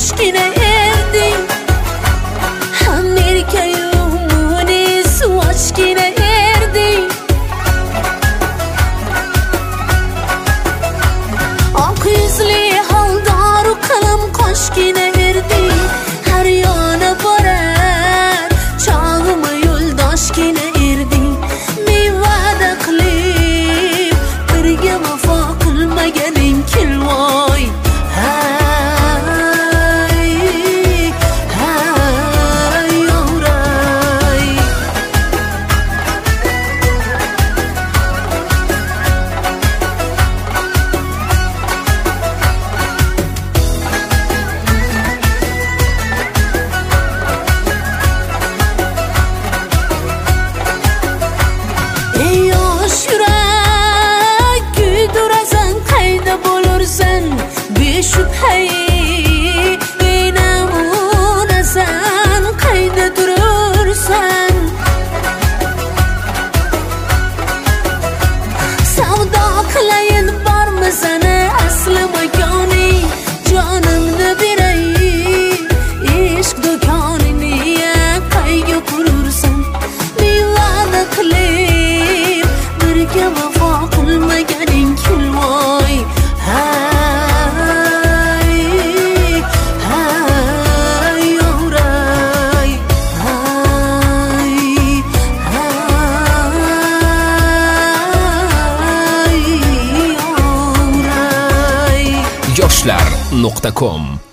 toshkina erding Amerikayu Munis ochkina erding Oq yuzli holdaru qalam qoshkina erding Har yona borar chog'ima yo'ldoshkina erding Men va'da qilib birga vafo qilmaganing kelvoy Shubhay benamunasan qayda turursan savdo qilayin bormi sana asli makoning jonimni beray ishq do'konini qayga qurursan men va'da qilib birga vafo qilmaganing kulvoy yoshlar.com